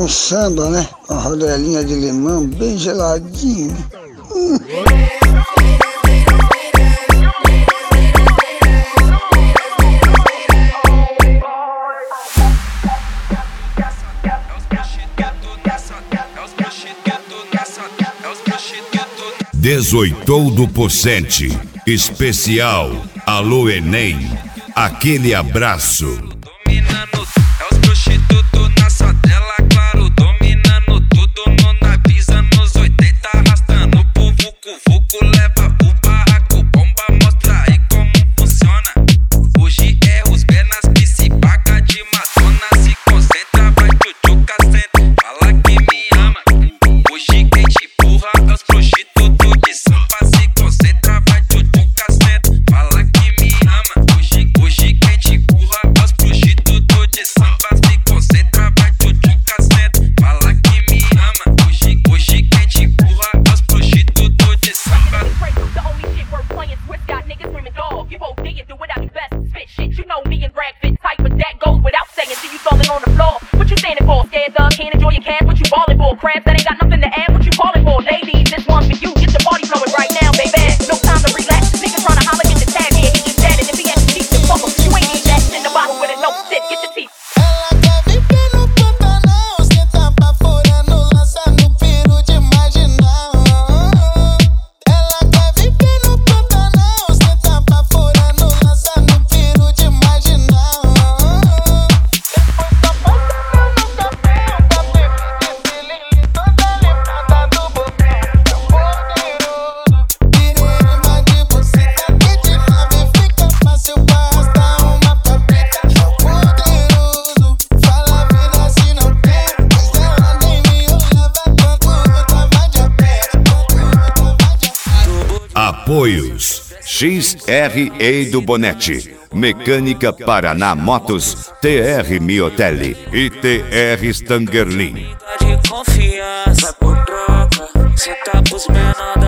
um samba, né? Uma rodelinha de limão bem geladinho. 18 do Pocente. Especial Alô Enem. Aquele abraço. Dominando, é os prostitutos na sadela, claro. Dominando tudo no navisa, nos 80 arrastando pro vucu-vucu. Leva pro barraco, bomba, mostra aí como funciona. Hoje é os benas que se paga de matona. Se concentra, vai tchutchuca, senta, fala que me ama. Hoje quem te empurra é os prostitutos de sampa. Se concentra, vai tchutchuca, senta, fala que me ama. Hoje quem te empurra é os prostitutos de sampa. Se concentra, vai tchutchuca, senta, fala que me ama. Hoje quem te empurra é os prostitutos de sampa. The only shit worth playing, Swiss got niggas screaming dog. You OD and do it at your best. Spit shit, you know me and Brad fit tight, but that goes without saying. See you falling on the floor. What you standing for? Scared thug, can't enjoy your cash. What you ballin' for? Crabs that ain't got nothing to add. What you calling for? Ladies, this one for you. Get the party flowing right now, baby. No time to relax. Niggas tryna holler, get the tab here, get you tatted. If he has to keep the fuck up, you ain't need that shit in the bottle with it. No shit, get your teeth. Apoios: XRE do Bonete, Mecânica Paraná Motos, TR Miotelli e TR Stangerlin. De confiança, por troca, cê tá pros menores.